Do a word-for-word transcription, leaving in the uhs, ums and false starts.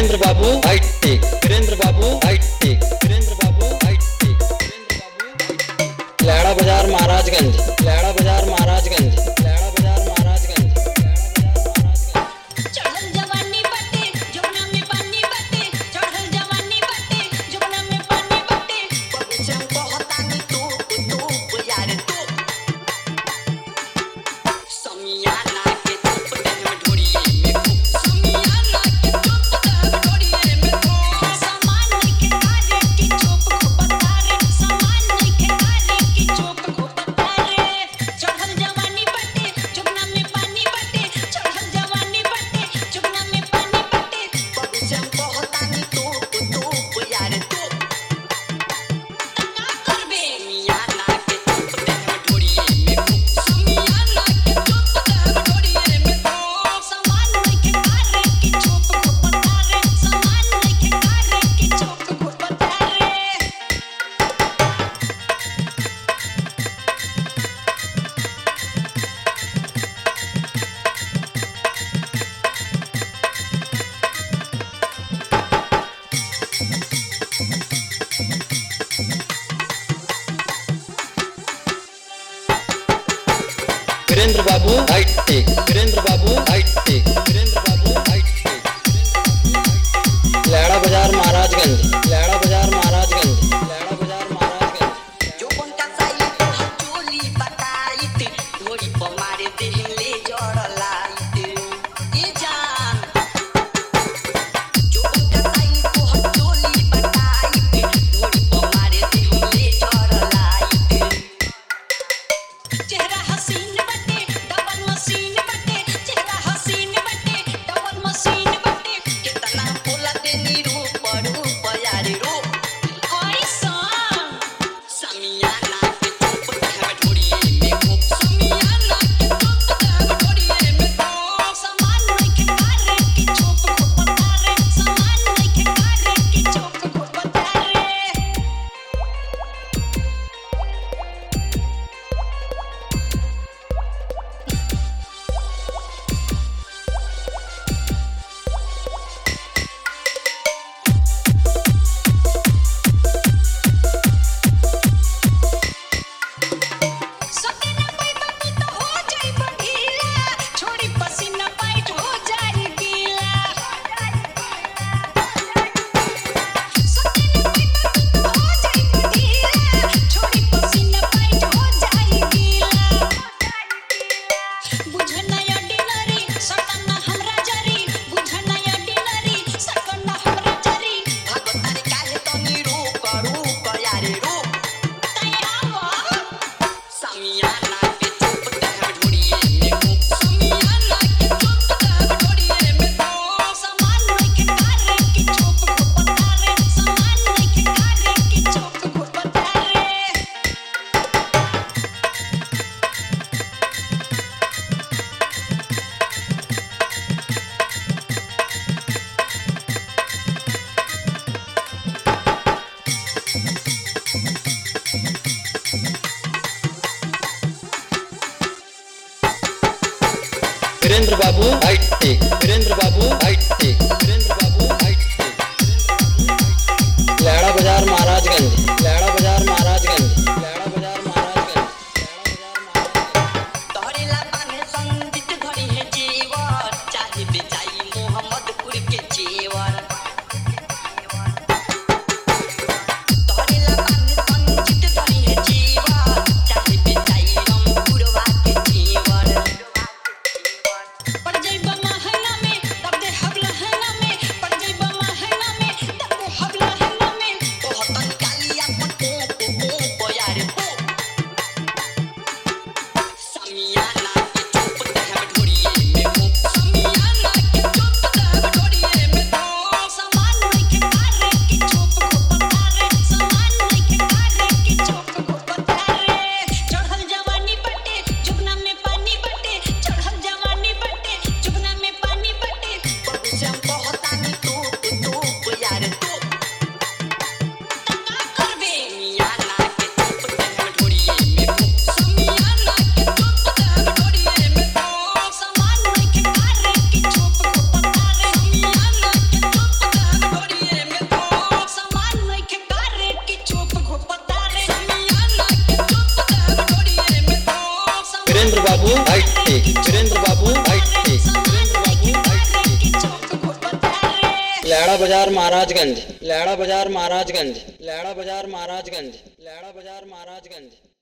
वीरेंद्र बाबू height take, Virendra बाबू height take, Virendra बाबू हाइट टेक, वीरेंद्र बाबू लैड़ा बाजार महाराजगंज, लैड़ा बाजार महाराजगंज, लैड़ा बाजार महाराजगंज, चढ़ल जवानी बटे जमुना में पानी बटे, चढ़ल जवानी बटे जमुना में पानी बटे, बगचम कहतानी तू तू यार तू समियाना के धूप देह ढोरिए में खूब, समियाना के धूप देह ढोरिए में खूब, सामान के कारे की चोप को बता रे, सामान के कारे की चोप को बता रे, चढ़ल जवानी बटे जमुना में पानी बटे, चढ़ल जवानी बटे जमुना में पानी बटे, बगचम कहतानी तू तू यार तू का करबे मियाना के धूप देह ढोरिए में खूब, समियाना के धूप देह ढोरिए में खूब, सामान के कारे की चोप को बता रे, सामान के कारे की चोप को बता रे। वीरेंद्र बाबू हाइट टेक, वीरेंद्र बाबू हाइट टेक, वीरेंद्र बाबू हाइट टेक, लैड़ा बाजार महाराजगंज, लैड़ा बाजार महाराजगंज, लैड़ा बाजार महाराजगंज, जो बनता साई तो चोली बताइत, घोड़ी पर मारे देह ले जड़लाइत, ए जान जो बनता साई तो चोली बताइत, घोड़ी पर मारे देह ले जड़लाइत, चेहरा हसीन बटे डबल मशीन बटे, चेहरा हसीन बटे डबल मशीन बटे, कितना बोला देनी रूप रूप यार रूप ऐसा समियाना के धूप देह ढोरिए में खूब, समियाना के धूप देह ढोरिए में खूब, सामान के कारे की चोप को बता रे, सामान के कारे की चोप को बता रे। सकेना पैबा तू तो हो जाई बंधीला, छोड़ी पसीना पाइट हो जाई गीला, सकेना पैबा तू तो हो जाई बंधीला, छोड़ी पसीना पाइट हो जाई गीला, बुझना या डिनरी सटना हमरा जरी, बुझना या डिनरी सटना हमरा जरी, भागो तारी काहे तनी रूप रूप यारे रूप तैयावा समियाना के धूप देह ढोरिए में खूब, समियाना के धूप देह ढोरिए में खूब, सामान के कारे की चोप को बता रे, सामान के कारे की चोप को बता रे। वीरेंद्र बाबू हाइट टेक, वीरेंद्र बाबू हाइट टेक, वीरेंद्र बाबू हाइट टेक, लैड़ा बाजार महाराजगंज, लैड़ा बाजार महाराजगंज, लैड़ा बाजार महाराजगंज, तोहरेला बाने संगीत धरी है जीवर, चाहे बेचाई मोहम्मदपुर के जेवर, तोहरेला बाने संगीत धरी है जीवर, चाहे बेचाई रामपुरवा के जेवर, पड़ जाइबा महंगा में तब दे हब लहंगा में, पड़ जाइबा महंगा में तब दे हब लहंगा में, बहुत निकालिया बाबू हाइट टेक, सुरेंद्र बाबू हाइट टेक, सुरेंद्र बाबू हाइट टेक। लैड़ा बाजार महाराजगंज, लैड़ा बाजार महाराजगंज, लैड़ा बाजार महाराजगंज, लैड़ा बाजार महाराजगंज।